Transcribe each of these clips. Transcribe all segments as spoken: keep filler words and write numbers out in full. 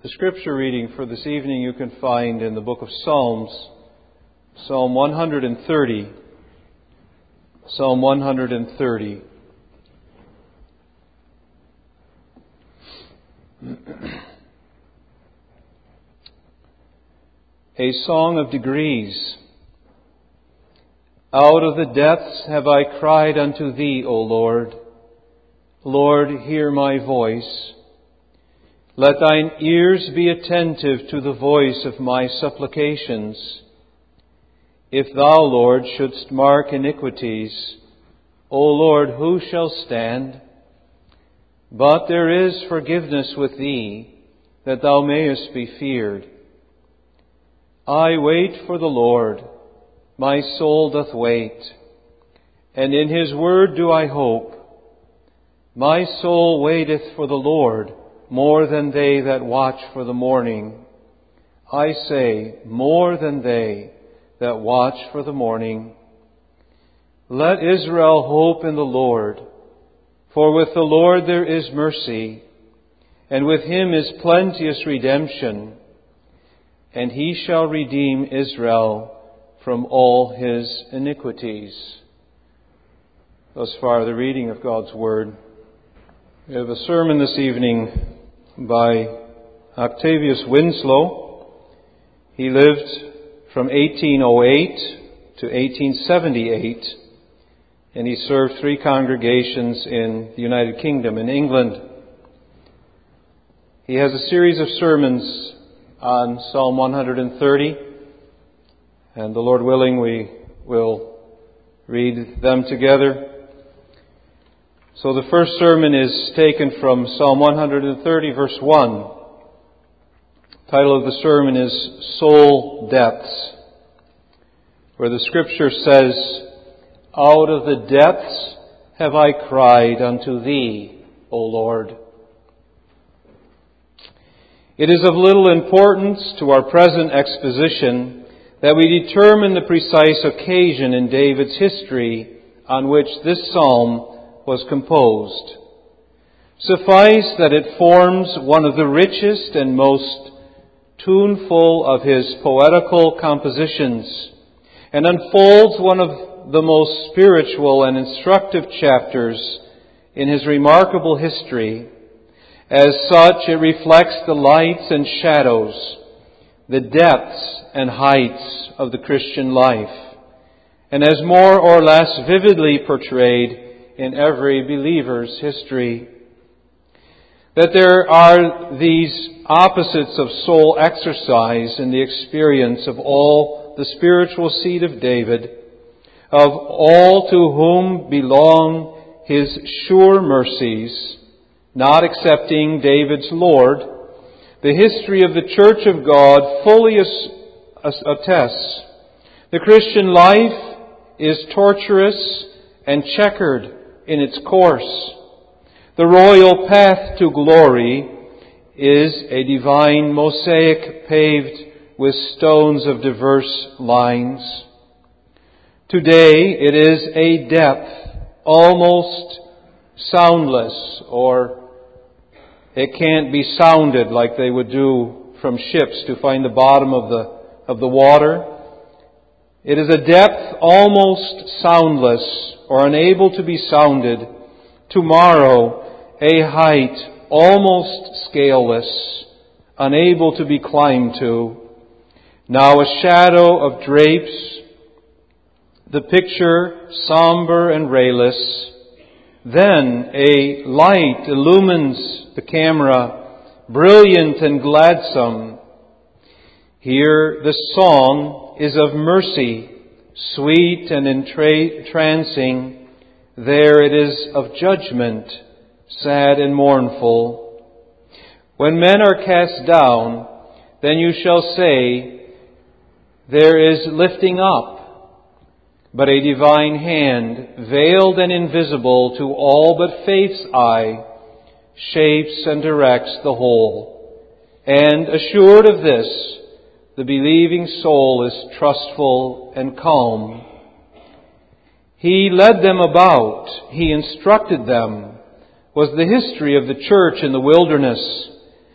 The scripture reading for this evening you can find in the book of Psalms, Psalm one hundred thirty. Psalm one hundred thirty. A song of degrees. Out of the depths have I cried unto Thee, O Lord. Lord, hear my voice. Let Thine ears be attentive to the voice of my supplications. If Thou, Lord, shouldst mark iniquities, O Lord, who shall stand? But there is forgiveness with Thee, that Thou mayest be feared. I wait for the Lord, my soul doth wait, and in His word do I hope. My soul waiteth for the Lord, more than they that watch for the morning. I say, more than they that watch for the morning. Let Israel hope in the Lord, for with the Lord there is mercy, and with Him is plenteous redemption, and He shall redeem Israel from all his iniquities. Thus far, the reading of God's Word. We have a sermon this evening by Octavius Winslow. He lived from eighteen oh eight to eighteen seventy-eight, and he served three congregations in the United Kingdom and England. He has a series of sermons on Psalm one hundred thirty, and the Lord willing, we will read them together. So the first sermon is taken from Psalm one hundred thirty, verse one. The title of the sermon is Soul Depths, where the scripture says, Out of the depths have I cried unto Thee, O Lord. It is of little importance to our present exposition that we determine the precise occasion in David's history on which this psalm was composed. Suffice that it forms one of the richest and most tuneful of his poetical compositions and unfolds one of the most spiritual and instructive chapters in his remarkable history. As such, it reflects the lights and shadows, the depths and heights of the Christian life, and as more or less vividly portrayed in every believer's history. That there are these opposites of soul exercise in the experience of all the spiritual seed of David, of all to whom belong His sure mercies, not excepting David's Lord, the history of the Church of God fully attests. The Christian life is tortuous and checkered in its course. The royal path to glory is a divine mosaic paved with stones of diverse lines. Today it is a depth almost soundless, or it can't be sounded like they would do from ships to find the bottom of the of the water. It is a depth almost soundless or unable to be sounded. Tomorrow, a height almost scaleless, unable to be climbed to. Now a shadow of drapes, the picture somber and rayless. Then a light illumines the camera, brilliant and gladsome. Here the song is of mercy, sweet and entrancing. There it is of judgment, sad and mournful. When men are cast down, then you shall say, there is lifting up, but a divine hand, veiled and invisible to all but faith's eye, shapes and directs the whole. And assured of this, the believing soul is trustful and calm. He led them about, He instructed them, was the history of the church in the wilderness,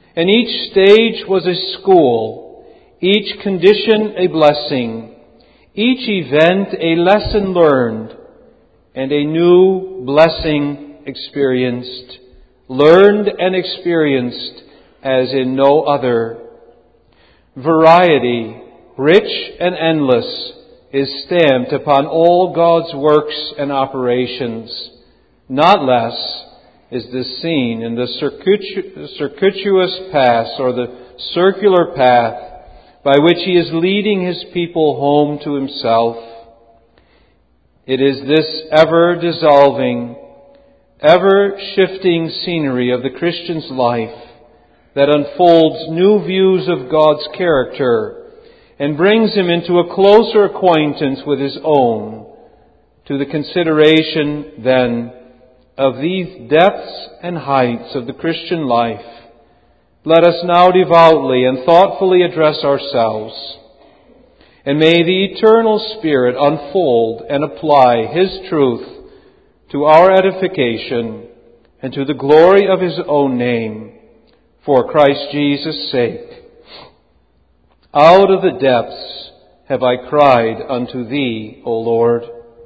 And each stage was a school, each condition a blessing, each event a lesson learned, and a new blessing experienced, learned and experienced as in no other. Variety, rich and endless, is stamped upon all God's works and operations. Not less is this seen in the circuitous, circuitous path or the circular path by which He is leading His people home to Himself. It is this ever-dissolving, ever-shifting scenery of the Christian's life that unfolds new views of God's character and brings him into a closer acquaintance with his own. To the consideration, then, of these depths and heights of the Christian life, let us now devoutly and thoughtfully address ourselves. And may the eternal Spirit unfold and apply His truth to our edification and to the glory of His own name, for Christ Jesus' sake. Out of the depths have I cried unto Thee, O Lord.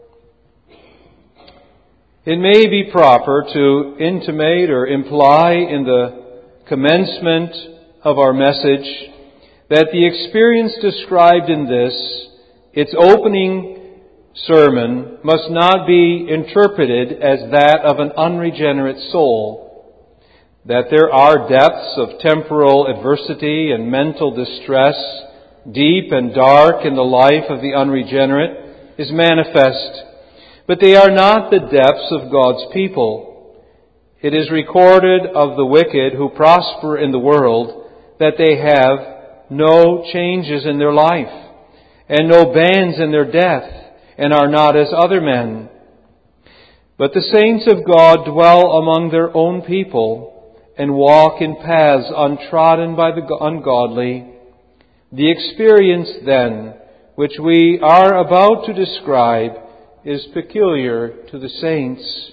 It may be proper to intimate or imply in the commencement of our message that the experience described in this, its opening sermon, must not be interpreted as that of an unregenerate soul. That there are depths of temporal adversity and mental distress, deep and dark in the life of the unregenerate, is manifest. But they are not the depths of God's people. It is recorded of the wicked who prosper in the world that they have no changes in their life and no bands in their death and are not as other men. But the saints of God dwell among their own people and walk in paths untrodden by the ungodly. The experience, then, which we are about to describe is peculiar to the saints.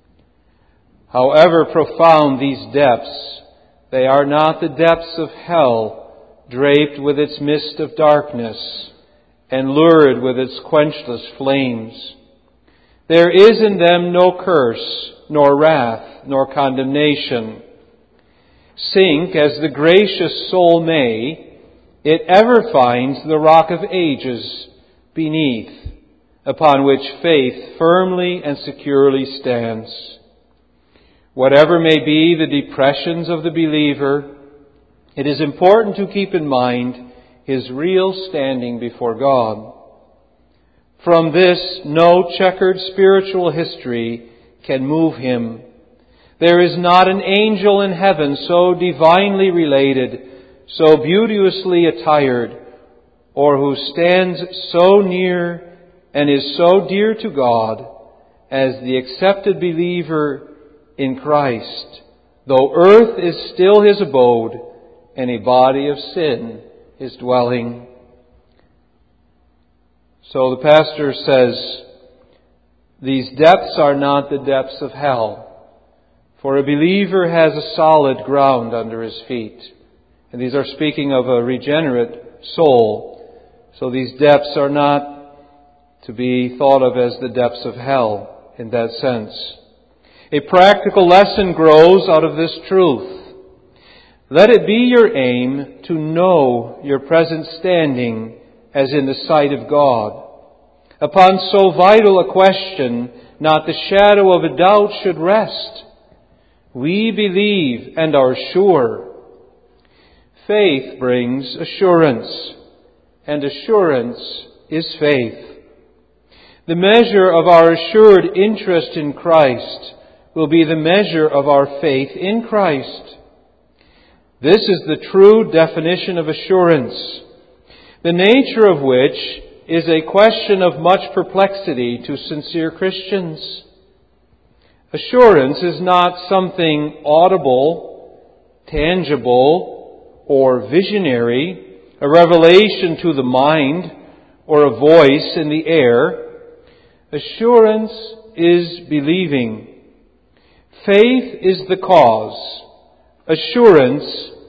However profound these depths, they are not the depths of hell, draped with its mist of darkness and lurid with its quenchless flames. There is in them no curse, nor wrath, nor condemnation. Sink as the gracious soul may, it ever finds the rock of ages beneath, upon which faith firmly and securely stands. Whatever may be the depressions of the believer, it is important to keep in mind his real standing before God. From this, no checkered spiritual history can move him. There is not an angel in heaven so divinely related, so beauteously attired, or who stands so near and is so dear to God as the accepted believer in Christ, though earth is still his abode and a body of sin his dwelling. So the pastor says, these depths are not the depths of hell. For a believer has a solid ground under his feet. And these are speaking of a regenerate soul. So these depths are not to be thought of as the depths of hell in that sense. A practical lesson grows out of this truth. Let it be your aim to know your present standing as in the sight of God. Upon so vital a question, not the shadow of a doubt should rest. We believe and are sure. Faith brings assurance, and assurance is faith. The measure of our assured interest in Christ will be the measure of our faith in Christ. This is the true definition of assurance, the nature of which is a question of much perplexity to sincere Christians. Assurance is not something audible, tangible, or visionary, a revelation to the mind, or a voice in the air. Assurance is believing. Faith is the cause. Assurance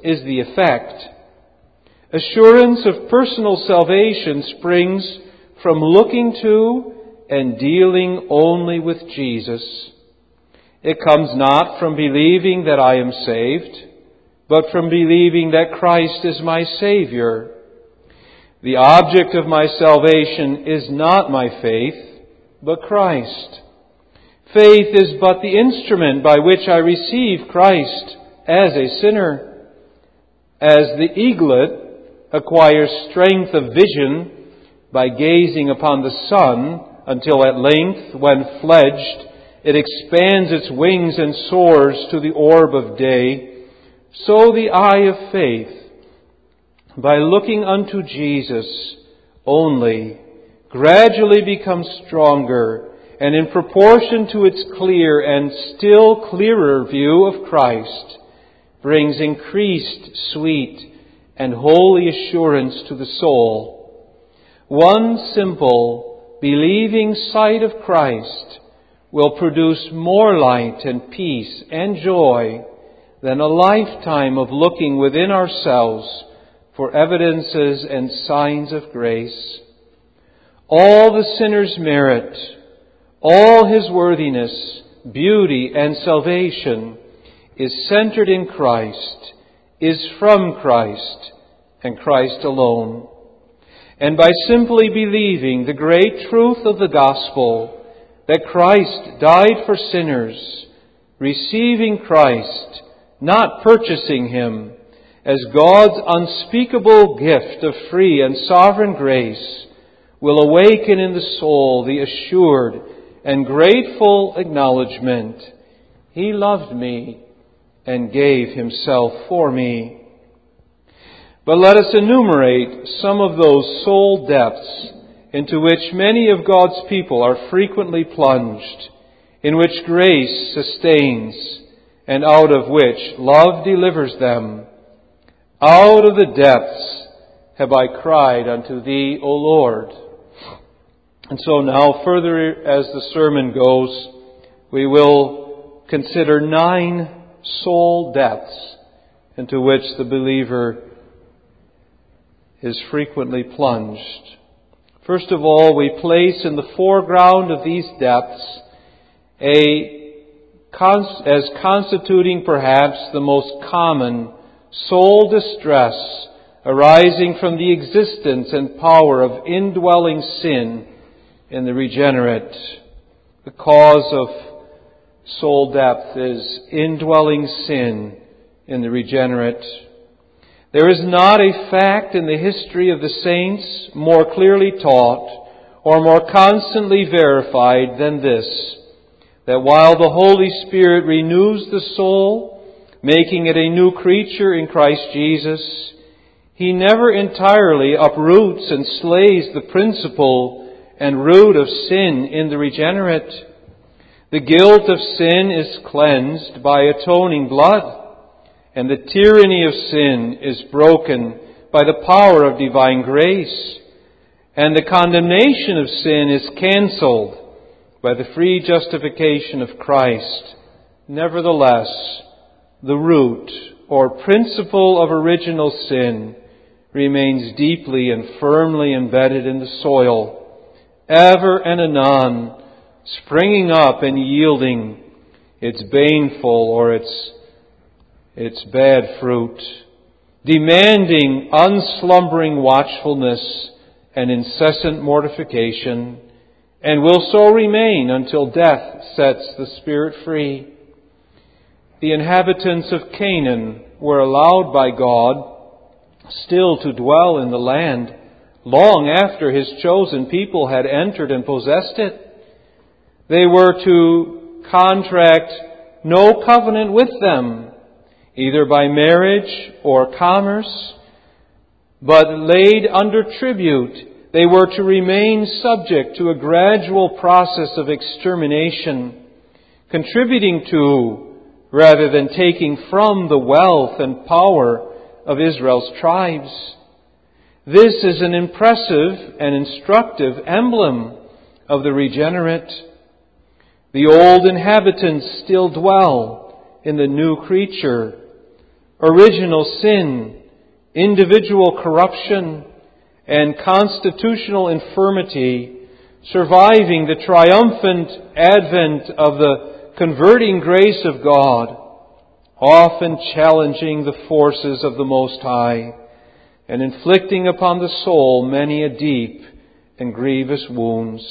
is the effect. Assurance of personal salvation springs from looking to and dealing only with Jesus. It comes not from believing that I am saved, but from believing that Christ is my Savior. The object of my salvation is not my faith, but Christ. Faith is but the instrument by which I receive Christ as a sinner. As the eaglet acquires strength of vision by gazing upon the sun until at length, when fledged, it expands its wings and soars to the orb of day, so the eye of faith, by looking unto Jesus only, gradually becomes stronger, and in proportion to its clear and still clearer view of Christ, brings increased sweet and holy assurance to the soul. One simple, believing sight of Christ will produce more light and peace and joy than a lifetime of looking within ourselves for evidences and signs of grace. All the sinner's merit, all his worthiness, beauty, and salvation is centered in Christ, is from Christ, and Christ alone. And by simply believing the great truth of the gospel, that Christ died for sinners, receiving Christ, not purchasing Him, as God's unspeakable gift of free and sovereign grace, will awaken in the soul the assured and grateful acknowledgement, He loved me and gave Himself for me. But let us enumerate some of those soul depths into which many of God's people are frequently plunged, in which grace sustains, and out of which love delivers them. Out of the depths have I cried unto Thee, O Lord. And so now, further as the sermon goes, we will consider nine soul depths into which the believer is frequently plunged. First of all, we place in the foreground of these depths a as constituting perhaps the most common soul distress arising from the existence and power of indwelling sin in the regenerate. The cause of soul depth is indwelling sin in the regenerate. There is not a fact in the history of the saints more clearly taught or more constantly verified than this, that while the Holy Spirit renews the soul, making it a new creature in Christ Jesus, He never entirely uproots and slays the principle and root of sin in the regenerate. The guilt of sin is cleansed by atoning blood, and the tyranny of sin is broken by the power of divine grace, and the condemnation of sin is cancelled by the free justification of Christ. Nevertheless, the root or principle of original sin remains deeply and firmly embedded in the soil, ever and anon springing up and yielding its baneful or its its bad fruit, demanding unslumbering watchfulness and incessant mortification, and will so remain until death sets the spirit free. The inhabitants of Canaan were allowed by God still to dwell in the land long after His chosen people had entered and possessed it. They were to contract no covenant with them, either by marriage or commerce, but laid under tribute, they were to remain subject to a gradual process of extermination, contributing to, rather than taking from, the wealth and power of Israel's tribes. This is an impressive and instructive emblem of the regenerate. The old inhabitants still dwell in the new creature, original sin, individual corruption, and constitutional infirmity, surviving the triumphant advent of the converting grace of God, often challenging the forces of the Most High, and inflicting upon the soul many a deep and grievous wounds.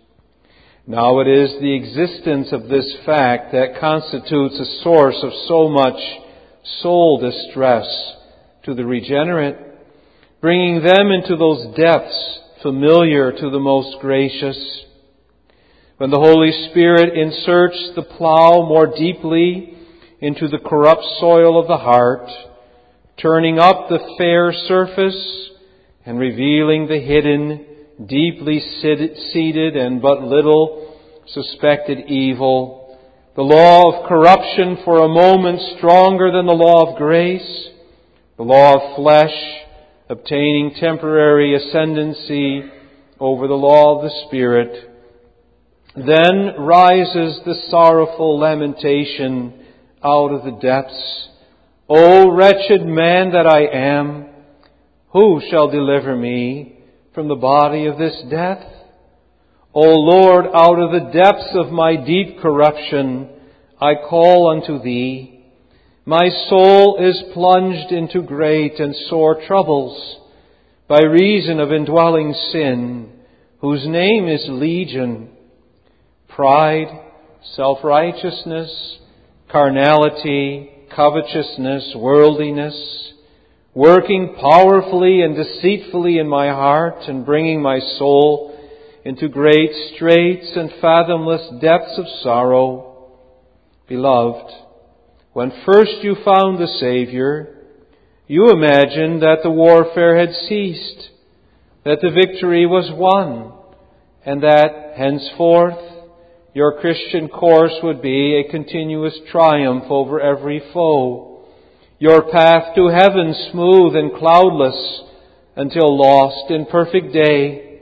Now it is the existence of this fact that constitutes a source of so much soul distress to the regenerate, bringing them into those depths familiar to the most gracious. When the Holy Spirit inserts the plow more deeply into the corrupt soil of the heart, turning up the fair surface and revealing the hidden, deeply seated and but little suspected evil, the law of corruption for a moment stronger than the law of grace, the law of flesh obtaining temporary ascendancy over the law of the Spirit, then rises the sorrowful lamentation out of the depths. O wretched man that I am, who shall deliver me from the body of this death? O Lord, out of the depths of my deep corruption, I call unto Thee. My soul is plunged into great and sore troubles by reason of indwelling sin, whose name is Legion. Pride, self-righteousness, carnality, covetousness, worldliness, working powerfully and deceitfully in my heart and bringing my soul into great straits and fathomless depths of sorrow. Beloved, when first you found the Savior, you imagined that the warfare had ceased, that the victory was won, and that henceforth your Christian course would be a continuous triumph over every foe, your path to heaven smooth and cloudless until lost in perfect day.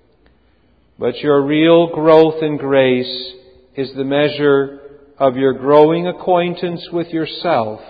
But your real growth in grace is the measure of your growing acquaintance with yourself.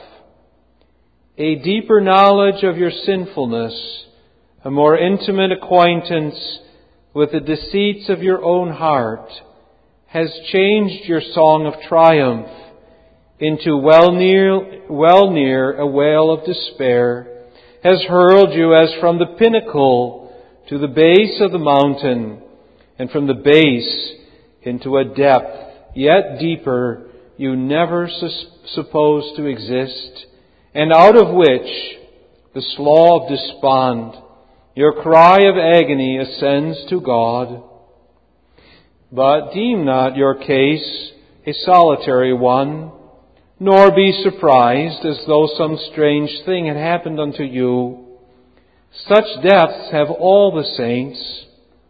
A deeper knowledge of your sinfulness, a more intimate acquaintance with the deceits of your own heart, has changed your song of triumph into well near, well near a wail of despair, has hurled you as from the pinnacle to the base of the mountain, and from the base into a depth yet deeper you never sus- supposed to exist, and out of which the slough of despond, your cry of agony ascends to God. But deem not your case a solitary one, nor be surprised as though some strange thing had happened unto you. Such depths have all the saints.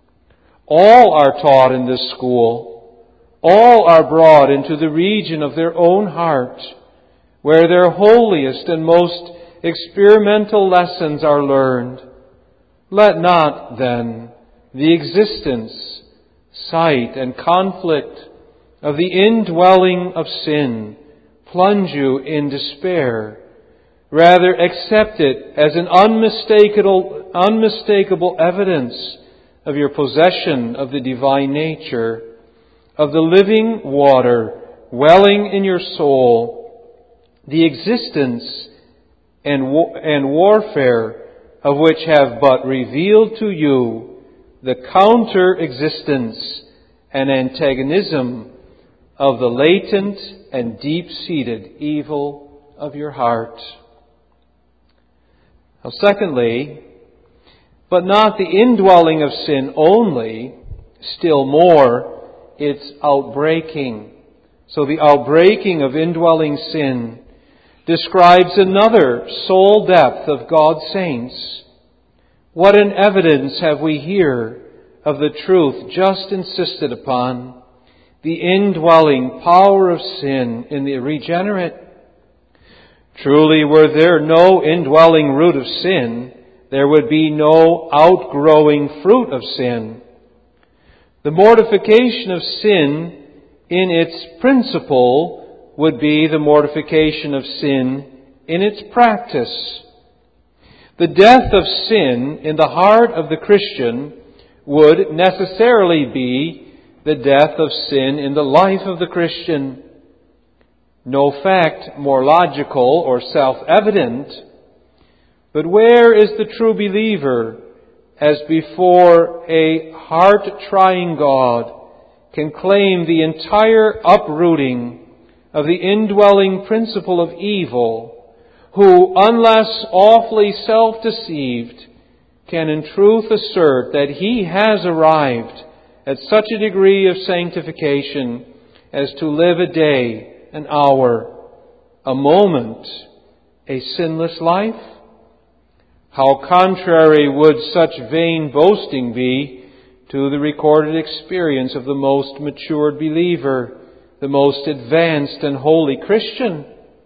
All are taught in this school. All are brought into the region of their own heart, where their holiest and most experimental lessons are learned. Let not, then, the existence, sight, and conflict of the indwelling of sin plunge you in despair. Rather, accept it as an unmistakable, unmistakable evidence of your possession of the divine nature, of the living water welling in your soul, the existence and, wa- and warfare of which have but revealed to you the counter-existence and antagonism of the latent and deep-seated evil of your heart. Now, secondly, but not the indwelling of sin only, still more, its outbreaking. So the outbreaking of indwelling sin describes another soul depth of God's saints. What an evidence have we here of the truth just insisted upon, the indwelling power of sin in the regenerate. Truly, were there no indwelling root of sin, there would be no outgrowing fruit of sin. The mortification of sin in its principle would be the mortification of sin in its practice. The death of sin in the heart of the Christian would necessarily be the death of sin in the life of the Christian. No fact more logical or self-evident, but where is the true believer as before a heart-trying God can claim the entire uprooting of the indwelling principle of evil, who, unless awfully self-deceived, can in truth assert that he has arrived at such a degree of sanctification as to live a day, an hour, a moment, a sinless life? How contrary would such vain boasting be to the recorded experience of the most matured believer, the most advanced and holy Christian.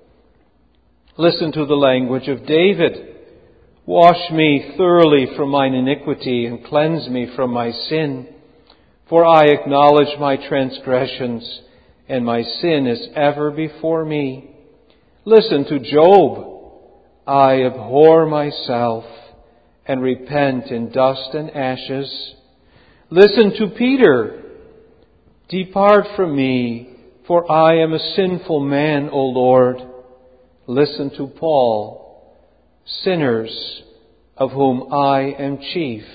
Listen to the language of David. Wash me thoroughly from mine iniquity and cleanse me from my sin. For I acknowledge my transgressions, and my sin is ever before me. Listen to Job. I abhor myself and repent in dust and ashes. Listen to Peter. Depart from me, for I am a sinful man, O Lord. Listen to Paul. Sinners, of whom I am chief.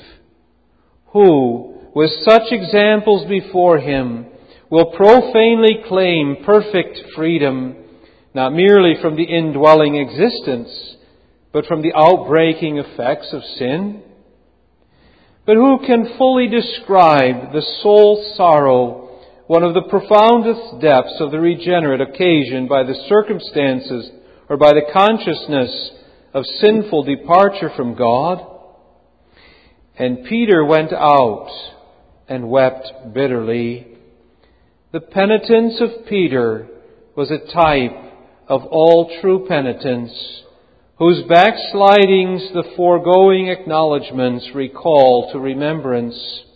Who, with such examples before him, will profanely claim perfect freedom, not merely from the indwelling existence, but from the outbreaking effects of sin? But who can fully describe the soul sorrow, one of the profoundest depths of the regenerate occasioned by the circumstances or by the consciousness of sinful departure from God? And Peter went out and wept bitterly. The penitence of Peter was a type of all true penitence, whose backslidings the foregoing acknowledgments recall to remembrance.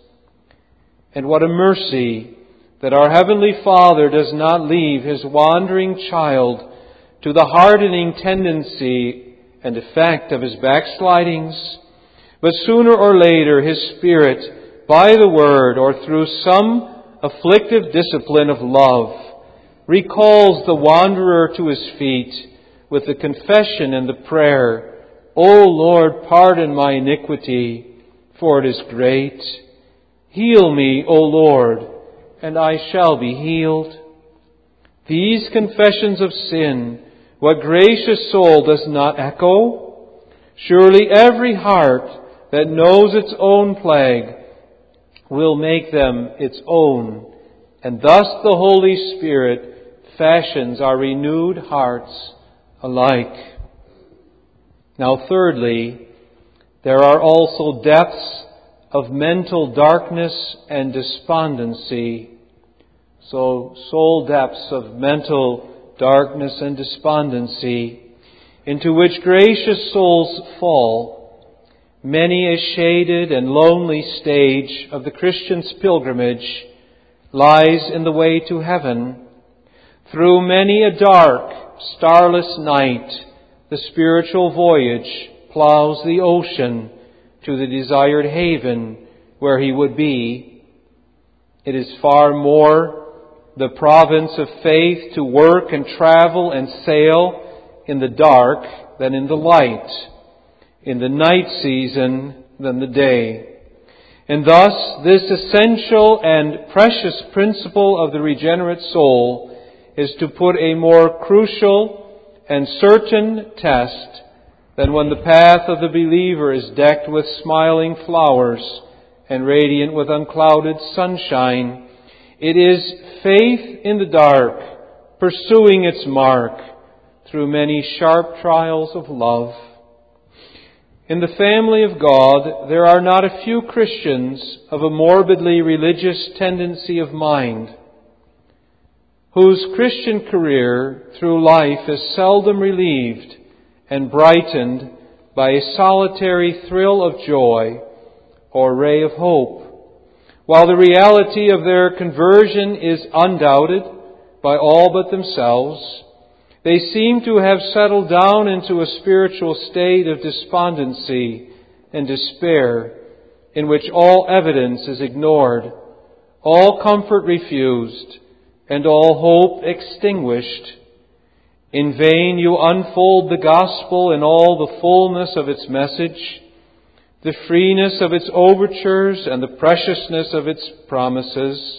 And what a mercy that our Heavenly Father does not leave His wandering child to the hardening tendency and effect of his backslidings, but sooner or later His Spirit, by the Word or through some afflictive discipline of love, recalls the wanderer to his feet with the confession and the prayer, O Lord, pardon my iniquity, for it is great. Heal me, O Lord, and I shall be healed. These confessions of sin, what gracious soul does not echo? Surely every heart that knows its own plague will make them its own, and thus the Holy Spirit fashions our renewed hearts alike. Now thirdly, there are also depths of mental darkness and despondency. So soul depths of mental darkness and despondency into which gracious souls fall. Many a shaded and lonely stage of the Christian's pilgrimage lies in the way to heaven. Through many a dark, starless night, the spiritual voyage plows the ocean to the desired haven where he would be. It is far more the province of faith to work and travel and sail in the dark than in the light, in the night season than the day. And thus, this essential and precious principle of the regenerate soul is to put a more crucial and certain test than when the path of the believer is decked with smiling flowers and radiant with unclouded sunshine. It is faith in the dark, pursuing its mark through many sharp trials of love. In the family of God, there are not a few Christians of a morbidly religious tendency of mind, whose Christian career through life is seldom relieved and brightened by a solitary thrill of joy or ray of hope, while the reality of their conversion is undoubted by all but themselves. They seem to have settled down into a spiritual state of despondency and despair, in which all evidence is ignored, all comfort refused, and all hope extinguished. In vain you unfold the gospel in all the fullness of its message, the freeness of its overtures, and the preciousness of its promises.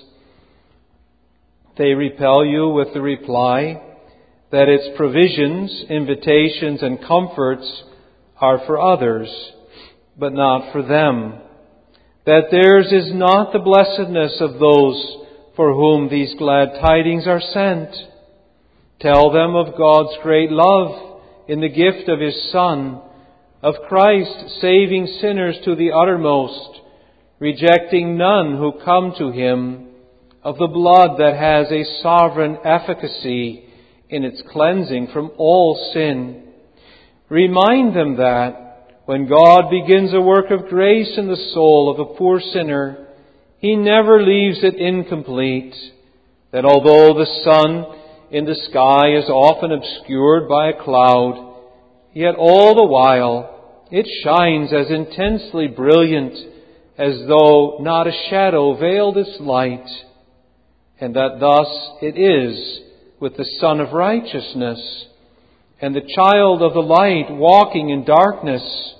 They repel you with the reply that its provisions, invitations, and comforts are for others, but not for them, that theirs is not the blessedness of those for whom these glad tidings are sent. Tell them of God's great love in the gift of His Son, of Christ saving sinners to the uttermost, rejecting none who come to Him, of the blood that has a sovereign efficacy in its cleansing from all sin. Remind them that when God begins a work of grace in the soul of a poor sinner, He never leaves it incomplete, that although the sun in the sky is often obscured by a cloud, yet all the while it shines as intensely brilliant as though not a shadow veiled its light, and that thus it is with the Son of Righteousness and the child of the light walking in darkness.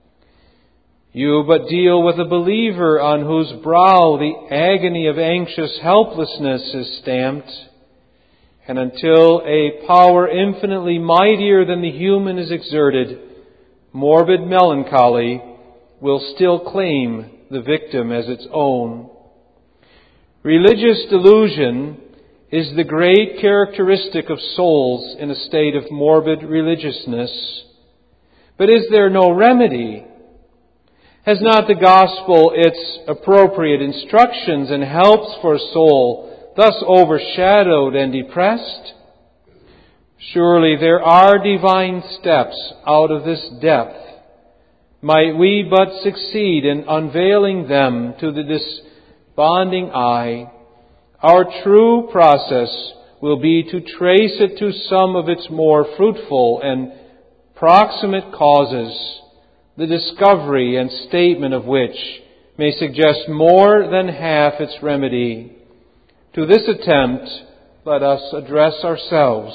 You but deal with a believer on whose brow the agony of anxious helplessness is stamped, and until a power infinitely mightier than the human is exerted, morbid melancholy will still claim the victim as its own. Religious delusion is the great characteristic of souls in a state of morbid religiousness. But is there no remedy? Has not the gospel its appropriate instructions and helps for a soul thus overshadowed and depressed? Surely there are divine steps out of this depth. Might we but succeed in unveiling them to the desponding eye, our true process will be to trace it to some of its more fruitful and proximate causes, the discovery and statement of which may suggest more than half its remedy. To this attempt, let us address ourselves.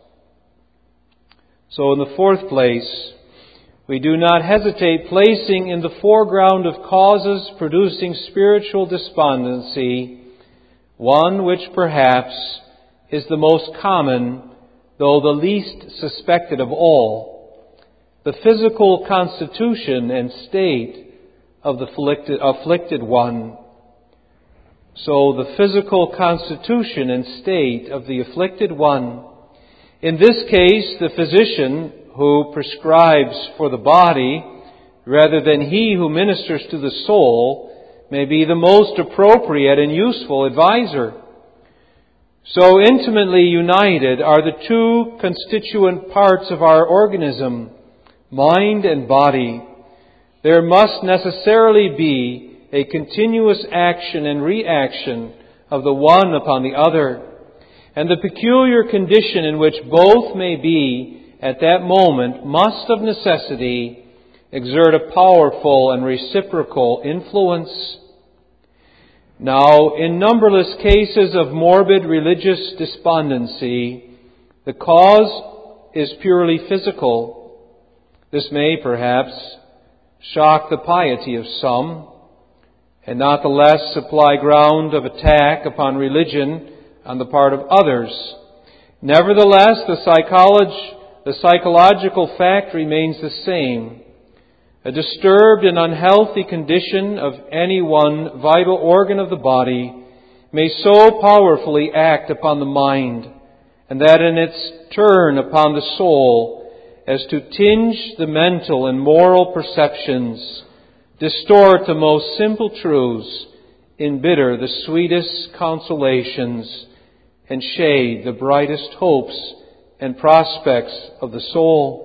So in the fourth place, we do not hesitate placing in the foreground of causes producing spiritual despondency one which perhaps is the most common, though the least suspected of all, the physical constitution and state of the afflicted, afflicted one. So the physical constitution and state of the afflicted one. In this case, the physician who prescribes for the body, rather than he who ministers to the soul, may be the most appropriate and useful advisor. So intimately united are the two constituent parts of our organism, mind and body. There must necessarily be a continuous action and reaction of the one upon the other, and the peculiar condition in which both may be at that moment must of necessity exert a powerful and reciprocal influence. Now, in numberless cases of morbid religious despondency, the cause is purely physical. This may, perhaps, shock the piety of some, and not the less supply ground of attack upon religion on the part of others. Nevertheless, the psychology, the psychological fact remains the same. A disturbed and unhealthy condition of any one vital organ of the body may so powerfully act upon the mind, and that in its turn upon the soul, as to tinge the mental and moral perceptions, distort the most simple truths, embitter the sweetest consolations, and shade the brightest hopes and prospects of the soul.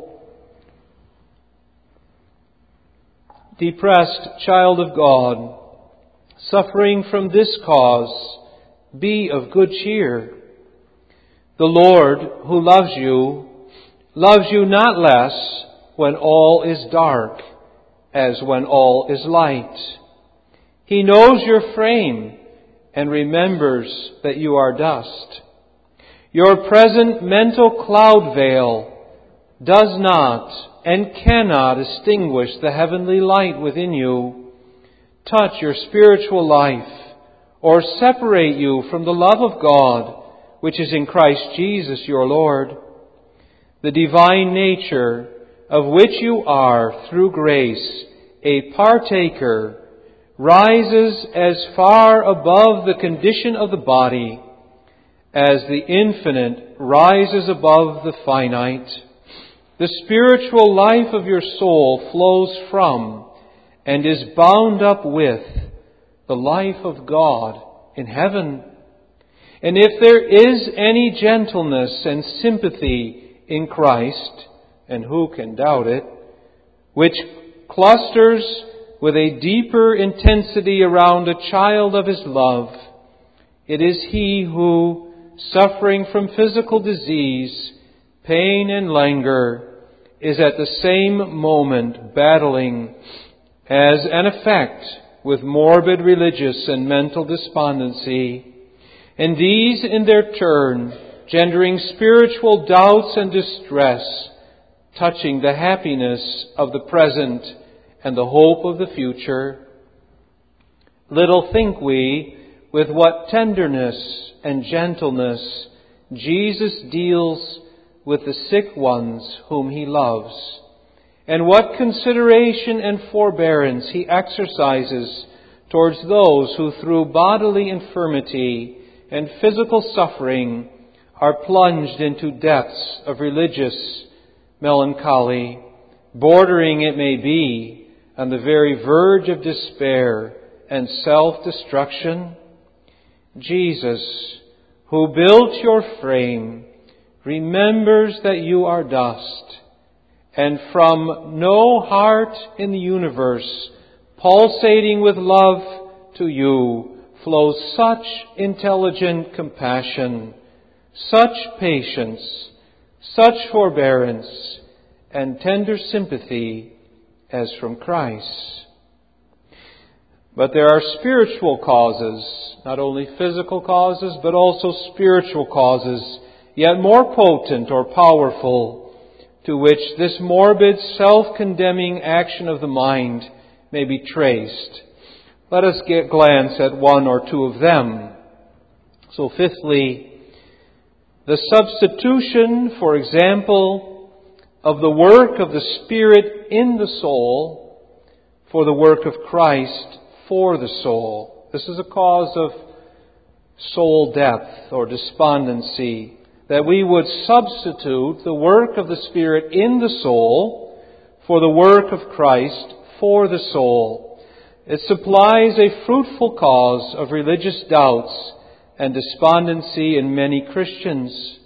Depressed child of God, suffering from this cause, be of good cheer. The Lord, who loves you, loves you not less when all is dark as when all is light. He knows your frame and remembers that you are dust. Your present mental cloud veil does not and cannot extinguish the heavenly light within you, touch your spiritual life, or separate you from the love of God, which is in Christ Jesus your Lord. The divine nature of which you are, through grace, a partaker, rises as far above the condition of the body as the infinite rises above the finite. The spiritual life of your soul flows from and is bound up with the life of God in heaven. And if there is any gentleness and sympathy in Christ, and who can doubt it, which clusters with a deeper intensity around a child of His love, it is He who, suffering from physical disease, pain and languor, is at the same moment battling as an effect with morbid religious and mental despondency, and these in their turn gendering spiritual doubts and distress, touching the happiness of the present and the hope of the future. Little think we with what tenderness and gentleness Jesus deals with the sick ones whom He loves, and what consideration and forbearance He exercises towards those who through bodily infirmity and physical suffering are plunged into depths of religious melancholy, bordering, it may be, on the very verge of despair and self-destruction. Jesus, who built your frame, remembers that you are dust, and from no heart in the universe, pulsating with love to you, flows such intelligent compassion, such patience, such forbearance, and tender sympathy as from Christ. But there are spiritual causes, not only physical causes, but also spiritual causes, yet more potent or powerful, to which this morbid, self-condemning action of the mind may be traced. Let us get glance at one or two of them. So fifthly, the substitution, for example, of the work of the Spirit in the soul for the work of Christ for the soul. This is a cause of soul depth or despondency, that we would substitute the work of the Spirit in the soul for the work of Christ for the soul. It supplies a fruitful cause of religious doubts and despondency in many Christians.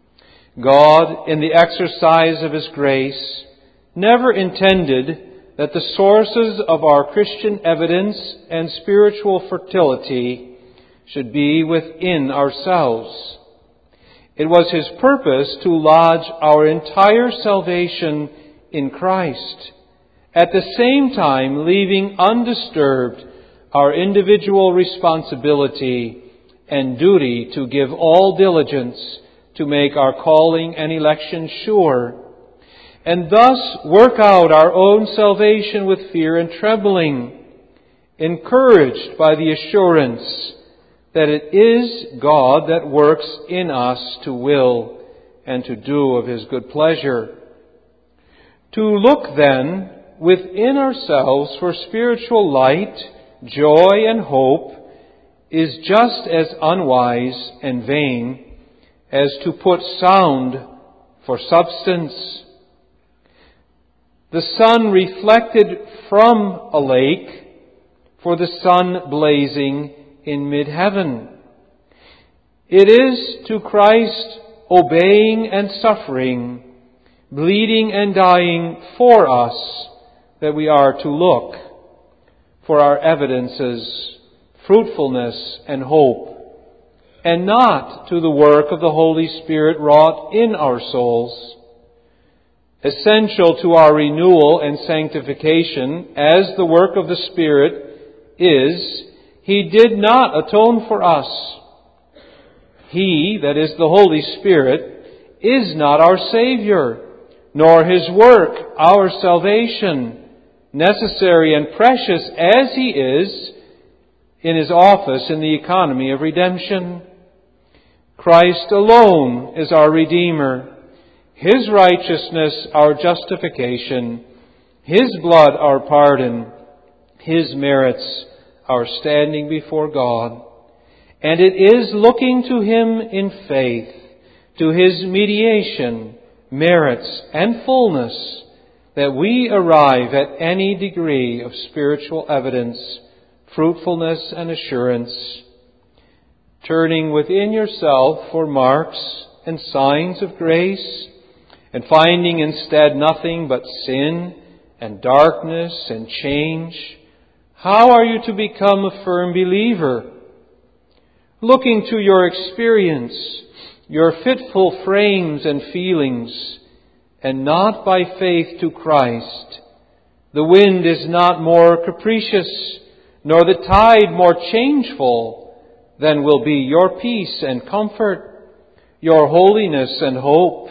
God, in the exercise of His grace, never intended that the sources of our Christian evidence and spiritual fertility should be within ourselves. It was His purpose to lodge our entire salvation in Christ, at the same time leaving undisturbed our individual responsibility and duty to give all diligence to make our calling and election sure, and thus work out our own salvation with fear and trembling, encouraged by the assurance that it is God that works in us to will and to do of His good pleasure. To look then within ourselves for spiritual light, joy, and hope is just as unwise and vain as to put sound for substance. The sun reflected from a lake for the sun blazing in mid-heaven. It is to Christ obeying and suffering, bleeding and dying for us, that we are to look for our evidences, fruitfulness and hope. and not to the work of the Holy Spirit wrought in our souls. Essential to our renewal and sanctification, as the work of the Spirit, is He did not atone for us. He, that is the Holy Spirit, is not our Savior, nor His work our salvation, necessary and precious as He is in His office in the economy of redemption. Christ alone is our Redeemer, His righteousness our justification, His blood our pardon, His merits our standing before God. And it is looking to Him in faith, to His mediation, merits, and fullness, that we arrive at any degree of spiritual evidence, fruitfulness, and assurance. Turning within yourself for marks and signs of grace, and finding instead nothing but sin and darkness and change, how are you to become a firm believer? Looking to your experience, your fitful frames and feelings, and not by faith to Christ. The wind is not more capricious, nor the tide more changeful, than will be your peace and comfort, your holiness and hope.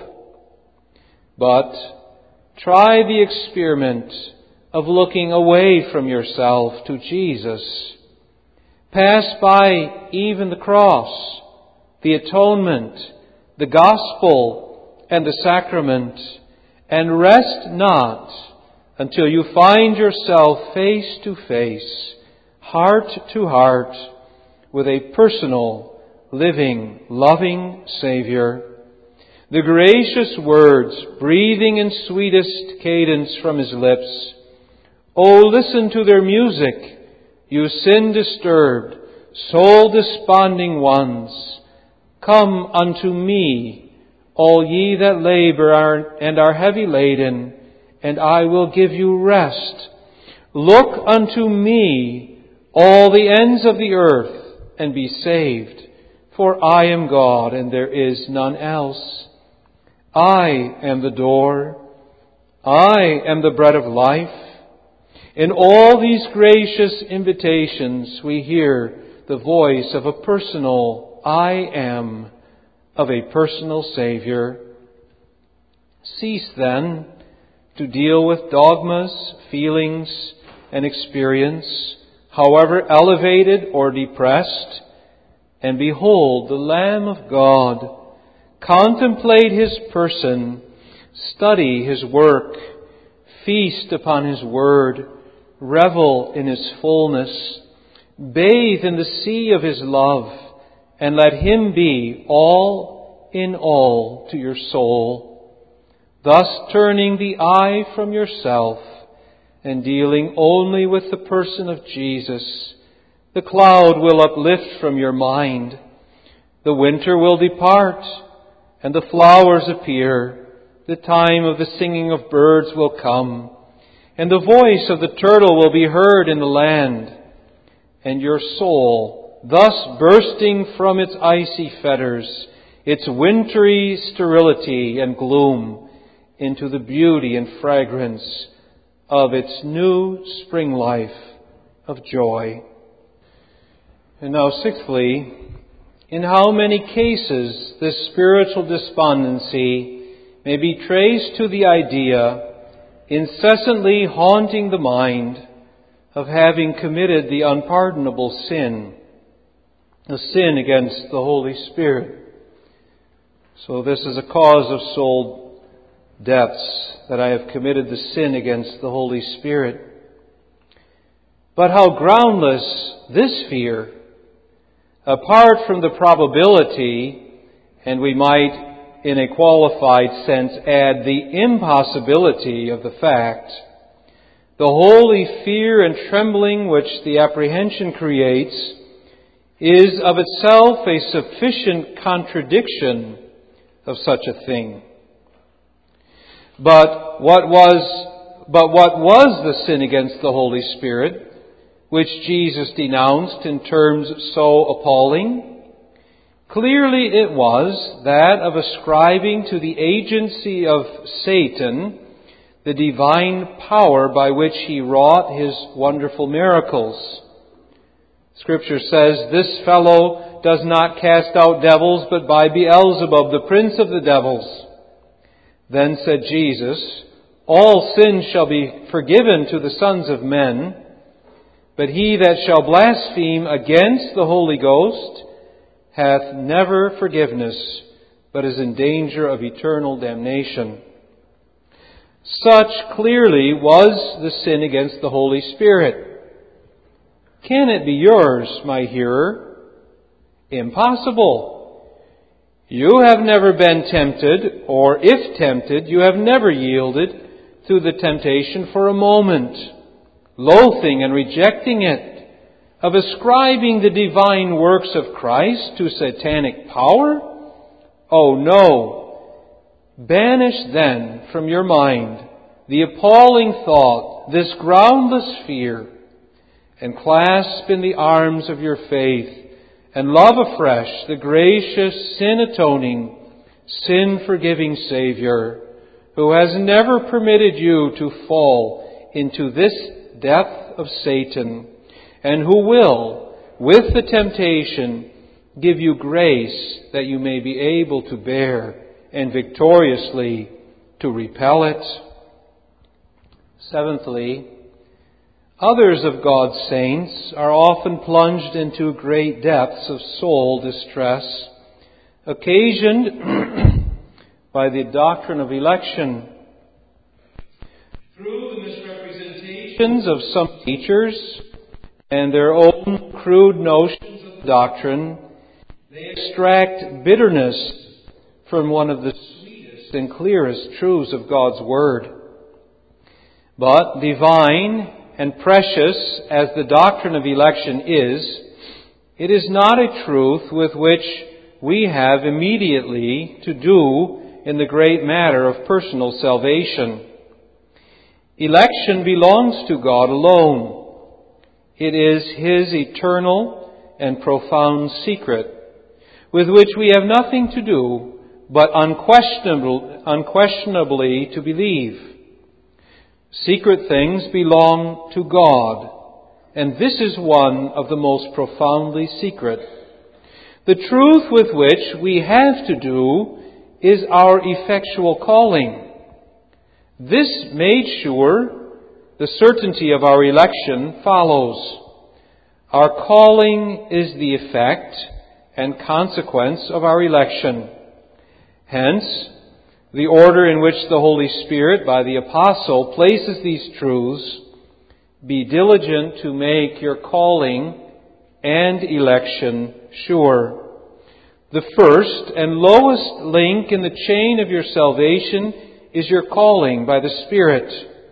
But try the experiment of looking away from yourself to Jesus. Pass by even the cross, the atonement, the gospel, and the sacrament, and rest not until you find yourself face to face, heart to heart, with a personal, living, loving Savior. The gracious words breathing in sweetest cadence from His lips. Oh, listen to their music, you sin-disturbed, soul-desponding ones. Come unto me, all ye that labor and are heavy laden, and I will give you rest. Look unto me, all the ends of the earth, and be saved. For I am God, and there is none else. I am the door. I am the bread of life. In all these gracious invitations, we hear the voice of a personal I am, of a personal Savior. Cease then to deal with dogmas, feelings, and experience, however elevated or depressed, and behold the Lamb of God. Contemplate His person, study His work, feast upon His word, revel in His fullness, bathe in the sea of His love, and let Him be all in all to your soul. Thus turning the eye from yourself and dealing only with the person of Jesus, the cloud will uplift from your mind, the winter will depart, and the flowers appear, the time of the singing of birds will come, and the voice of the turtle will be heard in the land, and your soul, thus bursting from its icy fetters, its wintry sterility and gloom, into the beauty and fragrance of its new spring life of joy. And now, sixthly, in how many cases this spiritual despondency may be traced to the idea, incessantly haunting the mind, of having committed the unpardonable sin, a sin against the Holy Spirit. So this is a cause of soul depths, that I have committed the sin against the Holy Spirit. But how groundless this fear, apart from the probability, and we might in a qualified sense add the impossibility of the fact, the holy fear and trembling which the apprehension creates is of itself a sufficient contradiction of such a thing. But what was, but what was the sin against the Holy Spirit, which Jesus denounced in terms so appalling? Clearly it was that of ascribing to the agency of Satan the divine power by which he wrought his wonderful miracles. Scripture says, "This fellow does not cast out devils, but by Beelzebub, the prince of the devils." Then said Jesus, "All sins shall be forgiven to the sons of men, but he that shall blaspheme against the Holy Ghost hath never forgiveness, but is in danger of eternal damnation." Such clearly was the sin against the Holy Spirit. Can it be yours, my hearer? Impossible. You have never been tempted, or if tempted, you have never yielded to the temptation for a moment, loathing and rejecting it, of ascribing the divine works of Christ to satanic power? Oh no! Banish then from your mind the appalling thought, this groundless fear, and clasp in the arms of your faith and love afresh the gracious, sin-atoning, sin-forgiving Savior, who has never permitted you to fall into this death of Satan, and who will, with the temptation, give you grace that you may be able to bear and victoriously to repel it. Seventhly, others of God's saints are often plunged into great depths of soul distress, occasioned by the doctrine of election. Through the misrepresentations of some teachers and their own crude notions of doctrine, they extract bitterness from one of the sweetest and clearest truths of God's Word. But divine and precious as the doctrine of election is, it is not a truth with which we have immediately to do in the great matter of personal salvation. Election belongs to God alone. It is His eternal and profound secret, with which we have nothing to do but unquestionably, unquestionably to believe. Secret things belong to God, and this is one of the most profoundly secret. The truth with which we have to do is our effectual calling. This made sure, the certainty of our election follows. Our calling is the effect and consequence of our election. Hence, the order in which the Holy Spirit, by the Apostle, places these truths: be diligent to make your calling and election sure. The first and lowest link in the chain of your salvation is your calling by the Spirit.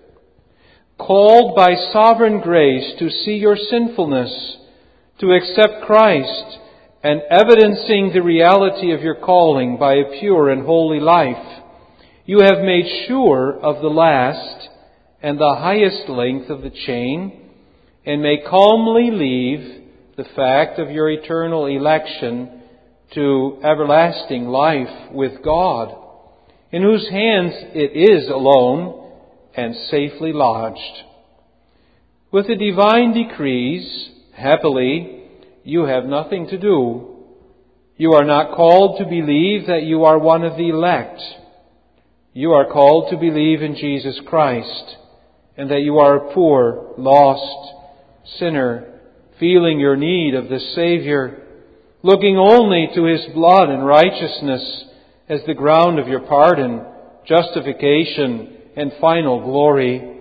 Called by sovereign grace to see your sinfulness, to accept Christ, and evidencing the reality of your calling by a pure and holy life, you have made sure of the last and the highest length of the chain, and may calmly leave the fact of your eternal election to everlasting life with God, in whose hands it is alone and safely lodged. With the divine decrees, happily, you have nothing to do. You are not called to believe that you are one of the elect. You are called to believe in Jesus Christ, and that you are a poor, lost sinner, feeling your need of the Savior, looking only to His blood and righteousness as the ground of your pardon, justification, and final glory.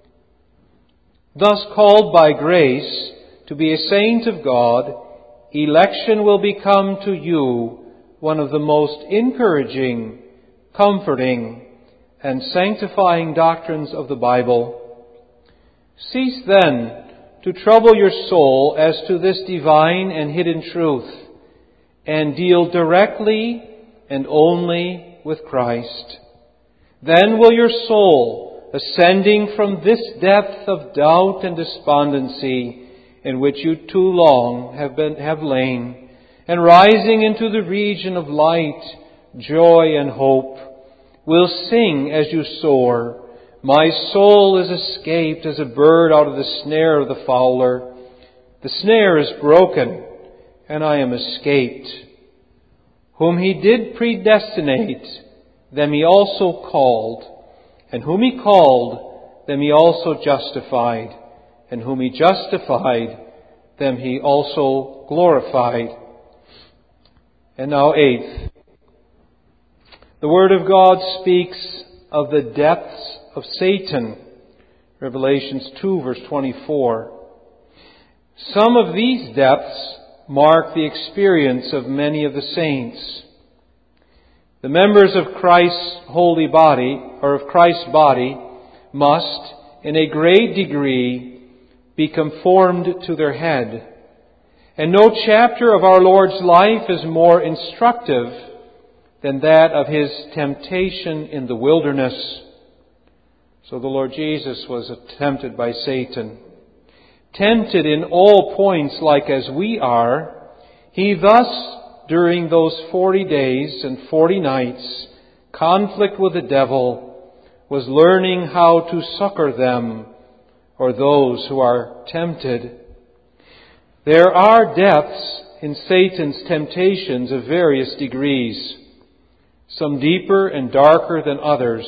Thus called by grace to be a saint of God, election will become to you one of the most encouraging, comforting, and sanctifying doctrines of the Bible. Cease then to trouble your soul as to this divine and hidden truth, and deal directly and only with Christ. Then will your soul, ascending from this depth of doubt and despondency in which you too long have been have lain, and rising into the region of light, joy, and hope, will sing as you soar, "My soul is escaped as a bird out of the snare of the fowler. The snare is broken, and I am escaped. Whom he did predestinate, them he also called. And whom he called, them he also justified. And whom he justified, them he also glorified." And now eighth. The Word of God speaks of the depths of Satan. Revelations two, verse twenty-four. Some of these depths mark the experience of many of the saints. The members of Christ's holy body, or of Christ's body, must, in a great degree, be conformed to their head. And no chapter of our Lord's life is more instructive than that of His temptation in the wilderness. So the Lord Jesus was tempted by Satan. Tempted in all points like as we are, He thus, during those forty days and forty nights, conflict with the devil, was learning how to succor them, or those who are tempted. There are depths in Satan's temptations of various degrees, some deeper and darker than others.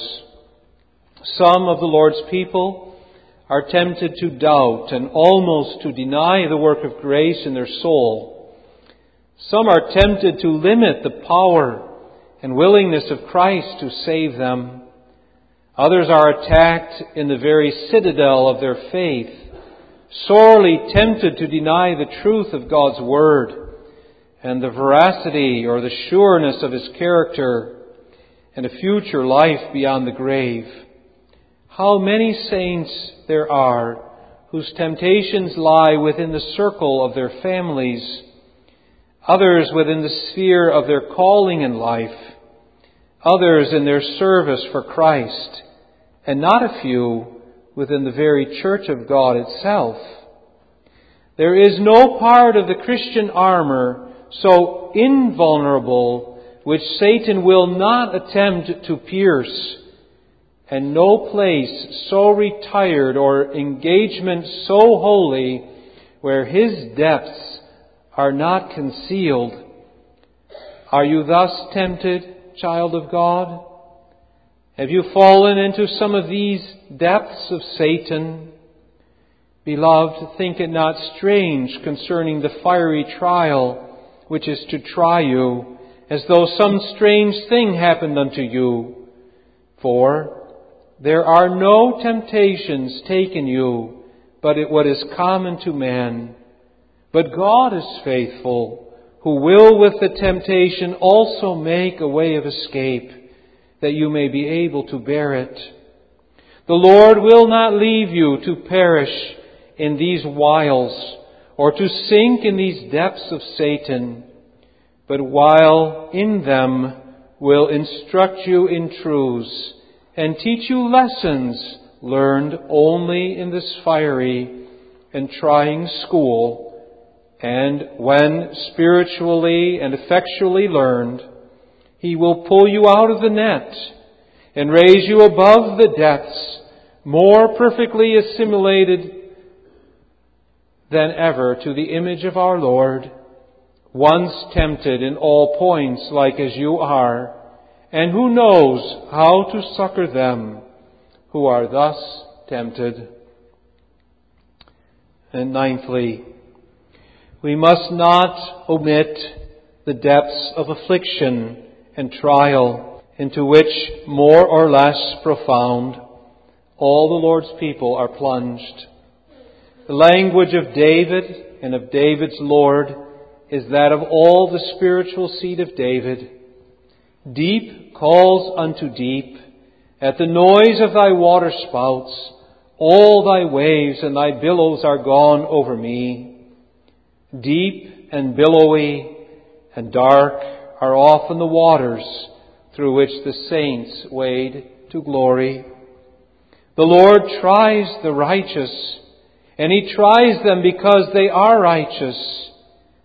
Some of the Lord's people are tempted to doubt and almost to deny the work of grace in their soul. Some are tempted to limit the power and willingness of Christ to save them. Others are attacked in the very citadel of their faith, sorely tempted to deny the truth of God's Word and the veracity or the sureness of His character and a future life beyond the grave. How many saints there are whose temptations lie within the circle of their families, others within the sphere of their calling in life, others in their service for Christ, and not a few within the very church of God itself. There is no part of the Christian armor so invulnerable which Satan will not attempt to pierce, and no place so retired or engagement so holy where his depths are not concealed. Are you thus tempted, child of God? Have you fallen into some of these depths of Satan? Beloved, think it not strange concerning the fiery trial which is to try you, as though some strange thing happened unto you. For there are no temptations taken you, but it what is common to man. But God is faithful, who will with the temptation also make a way of escape, that you may be able to bear it. The Lord will not leave you to perish in these wiles, or to sink in these depths of Satan, but while in them will instruct you in truths, and teach you lessons learned only in this fiery and trying school. And when spiritually and effectually learned, He will pull you out of the net and raise you above the depths, more perfectly assimilated than ever to the image of our Lord, once tempted in all points like as you are, and who knows how to succor them who are thus tempted. And ninthly, we must not omit the depths of affliction and trial into which, more or less profound, all the Lord's people are plunged. The language of David and of David's Lord is that of all the spiritual seed of David. Deep calls unto deep, at the noise of thy waterspouts, all thy waves and thy billows are gone over me. Deep and billowy and dark are often the waters through which the saints wade to glory. The Lord tries the righteous, and He tries them because they are righteous,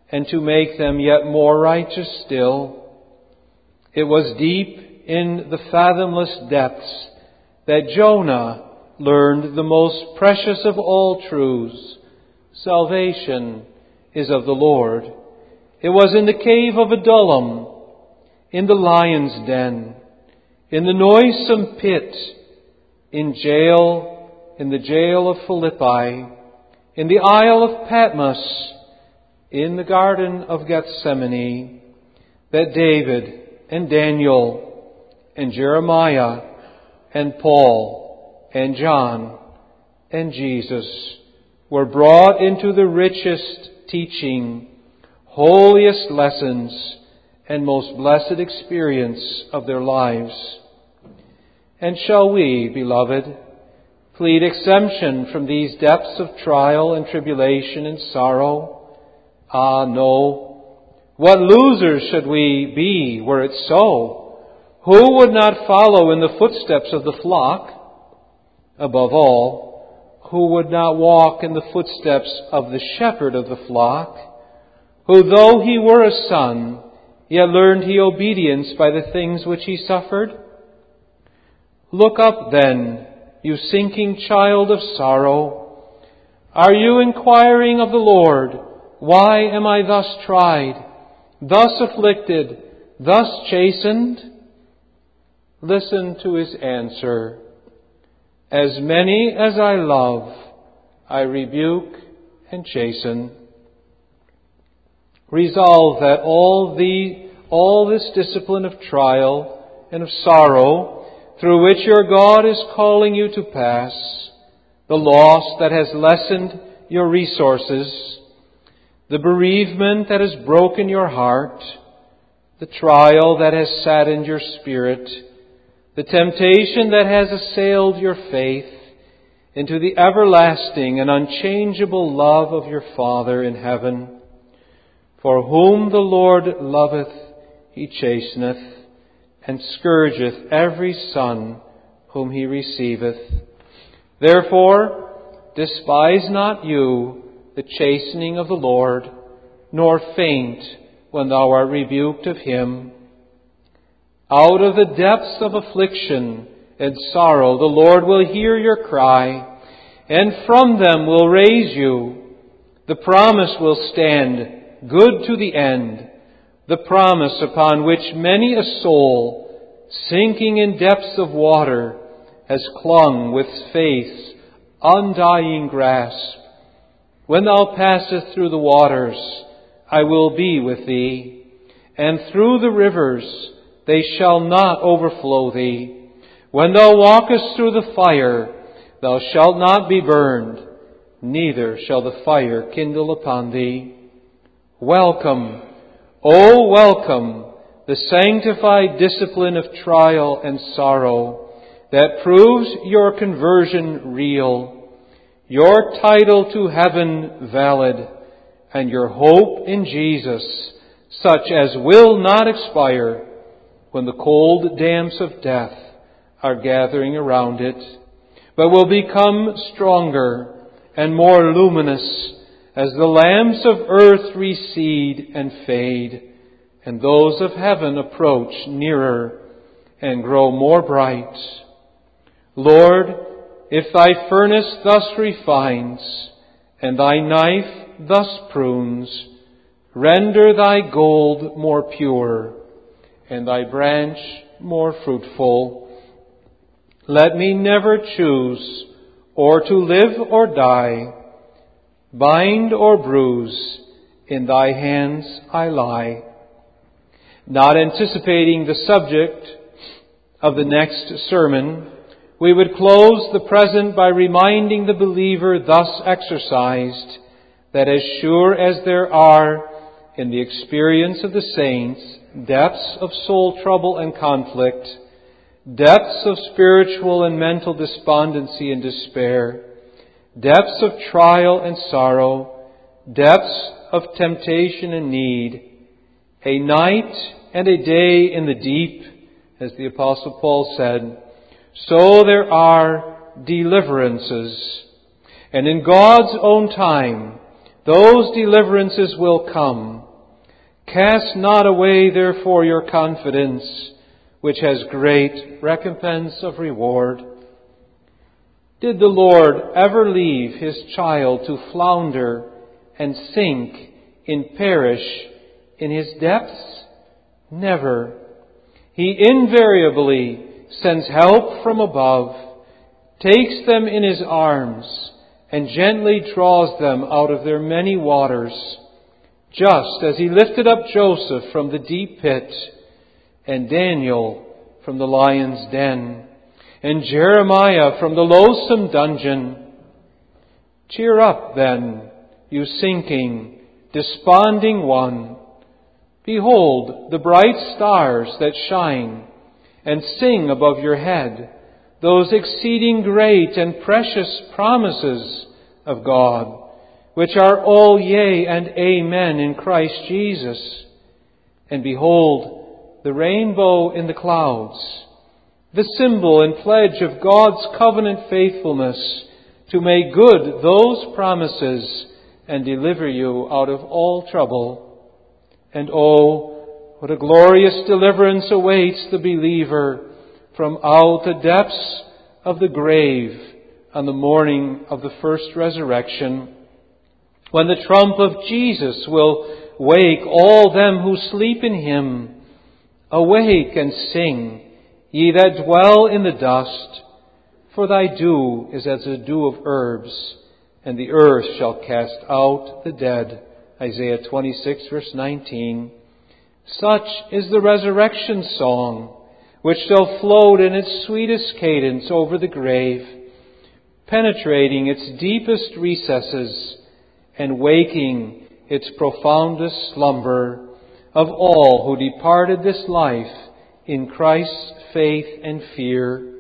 and to make them yet more righteous still. It was deep in the fathomless depths that Jonah learned the most precious of all truths: salvation is of the Lord. It was in the cave of Adullam, in the lion's den, in the noisome pit, in jail, in the jail of Philippi, in the Isle of Patmos, in the Garden of Gethsemane, that David and Daniel and Jeremiah and Paul and John and Jesus were brought into the richest teaching, holiest lessons, and most blessed experience of their lives. And shall we, beloved, plead exemption from these depths of trial and tribulation and sorrow? Ah, no. What losers should we be were it so? Who would not follow in the footsteps of the flock? Above all, who would not walk in the footsteps of the shepherd of the flock, who, though he were a son, yet learned he obedience by the things which he suffered? Look up then, you sinking child of sorrow. Are you inquiring of the Lord, why am I thus tried, thus afflicted, thus chastened? Listen to his answer. As many as I love, I rebuke and chasten. Resolve that all the all this discipline of trial and of sorrow through which your God is calling you to pass, the loss that has lessened your resources, the bereavement that has broken your heart, the trial that has saddened your spirit, the temptation that has assailed your faith, into the everlasting and unchangeable love of your Father in heaven. For whom the Lord loveth, he chasteneth, and scourgeth every son whom he receiveth. Therefore, despise not you the chastening of the Lord, nor faint when thou art rebuked of him. Out of the depths of affliction and sorrow the Lord will hear your cry, and from them will raise you. The promise will stand good to the end, the promise upon which many a soul, sinking in depths of water, has clung with faith's undying grasp. When thou passest through the waters, I will be with thee, and through the rivers, they shall not overflow thee. When thou walkest through the fire, thou shalt not be burned, neither shall the fire kindle upon thee. Welcome, O welcome, the sanctified discipline of trial and sorrow that proves your conversion real, your title to heaven valid, and your hope in Jesus such as will not expire when the cold damps of death are gathering around it, but will become stronger and more luminous as the lamps of earth recede and fade, and those of heaven approach nearer and grow more bright. Lord, if thy furnace thus refines, and thy knife thus prunes, render thy gold more pure, and thy branch more fruitful. Let me never choose or to live or die, bind or bruise, in thy hands I lie. Not anticipating the subject of the next sermon, we would close the present by reminding the believer thus exercised that as sure as there are in the experience of the saints depths of soul trouble and conflict, depths of spiritual and mental despondency and despair, depths of trial and sorrow, depths of temptation and need, a night and a day in the deep, as the Apostle Paul said, so there are deliverances. And in God's own time, Those deliverances will come. Cast not away, therefore, your confidence, which has great recompense of reward. Did the Lord ever leave His child to flounder and sink and perish in His depths? Never. He invariably sends help from above, takes them in His arms, and gently draws them out of their many waters, just as He lifted up Joseph from the deep pit, and Daniel from the lion's den, and Jeremiah from the loathsome dungeon. Cheer up, then, you sinking, desponding one. Behold the bright stars that shine, and sing above your head those exceeding great and precious promises of God, which are all yea and amen in Christ Jesus. And behold the rainbow in the clouds, the symbol and pledge of God's covenant faithfulness to make good those promises and deliver you out of all trouble. And oh, what a glorious deliverance awaits the believer from out the depths of the grave on the morning of the first resurrection, when the trump of Jesus will wake all them who sleep in Him. Awake and sing, ye that dwell in the dust, for thy dew is as the dew of herbs, and the earth shall cast out the dead. Isaiah twenty-six, verse nineteen. Such is the resurrection song, which shall float in its sweetest cadence over the grave, penetrating its deepest recesses and waking its profoundest slumber of all who departed this life in Christ's faith and fear.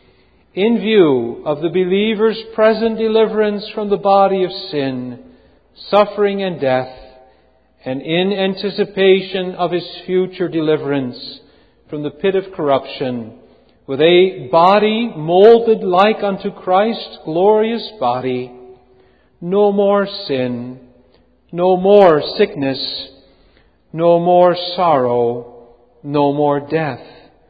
In view of the believer's present deliverance from the body of sin, suffering and death, and in anticipation of his future deliverance from the pit of corruption, with a body molded like unto Christ's glorious body, no more sin, no more sickness, no more sorrow, no more death,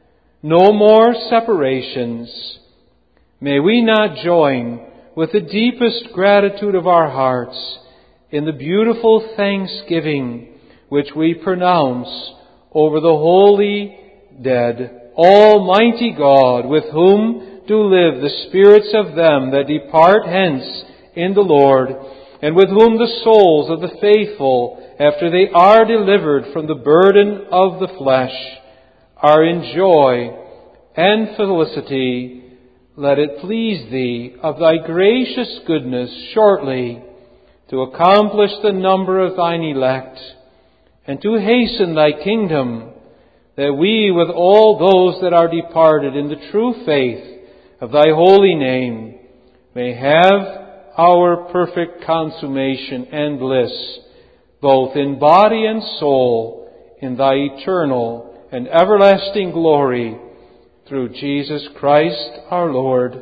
no more separations. May we not join with the deepest gratitude of our hearts in the beautiful thanksgiving which we pronounce over the holy dead, Almighty God, with whom do live the spirits of them that depart hence in the Lord, and with whom the souls of the faithful, after they are delivered from the burden of the flesh, are in joy and felicity. Let it please Thee of Thy gracious goodness shortly to accomplish the number of Thine elect, and to hasten Thy kingdom, that we with all those that are departed in the true faith of Thy holy name may have our perfect consummation and bliss, both in body and soul, in Thy eternal and everlasting glory, through Jesus Christ our Lord.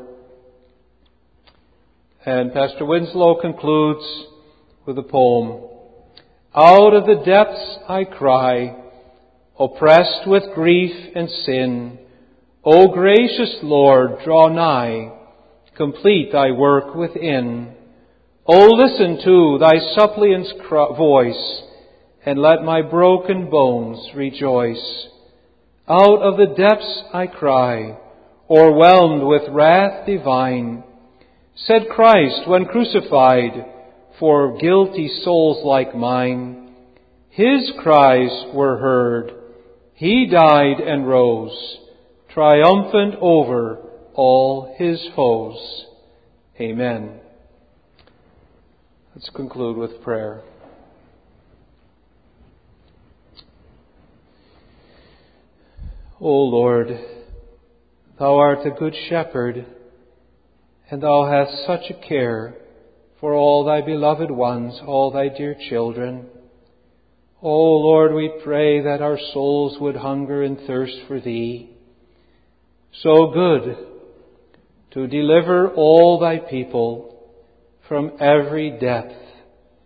And Pastor Winslow concludes with a poem. Out of the depths I cry, oppressed with grief and sin. O gracious Lord, draw nigh, complete Thy work within. O listen to Thy suppliant's voice, and let my broken bones rejoice. Out of the depths I cry, o'erwhelmed with wrath divine. Said Christ when crucified, for guilty souls like mine, His cries were heard. He died and rose, triumphant over all His foes. Amen. Let's conclude with prayer. O Lord, Thou art a good shepherd, and Thou hast such a care for all Thy beloved ones, all Thy dear children. O Lord, we pray that our souls would hunger and thirst for Thee. So good to deliver all Thy people from every depth,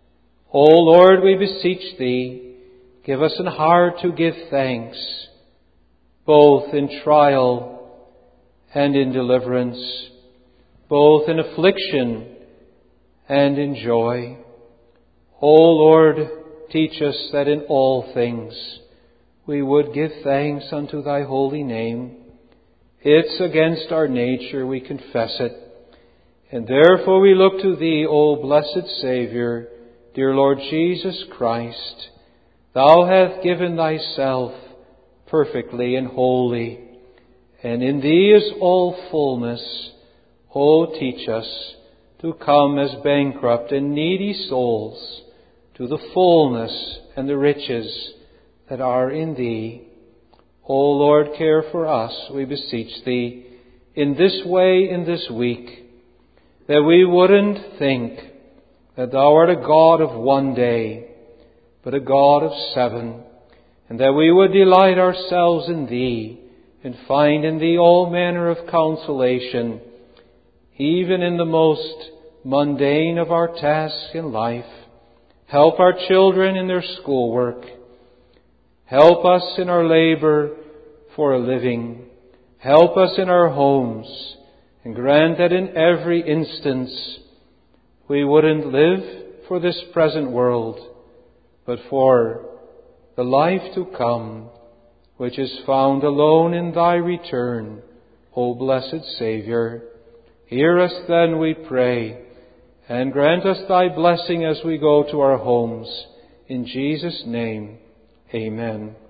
O Lord, we beseech Thee, give us an heart to give thanks, both in trial and in deliverance, both in affliction and in joy. O Lord, teach us that in all things we would give thanks unto Thy holy name. It's against our nature, we confess it. And therefore we look to Thee, O blessed Saviour, dear Lord Jesus Christ. Thou hast given Thyself perfectly and wholly, and in Thee is all fullness. O teach us to come as bankrupt and needy souls to the fullness and the riches that are in Thee. O Lord, care for us, we beseech Thee, in this way, in this week, that we wouldn't think that Thou art a God of one day, but a God of seven, and that we would delight ourselves in Thee, and find in Thee all manner of consolation, even in the most mundane of our tasks in life. Help our children in their schoolwork. Help us in our labor for a living. Help us in our homes, and grant that in every instance we wouldn't live for this present world, but for the life to come, which is found alone in Thy return, O blessed Saviour. Hear us then, we pray, and grant us Thy blessing as we go to our homes. In Jesus' name, amen.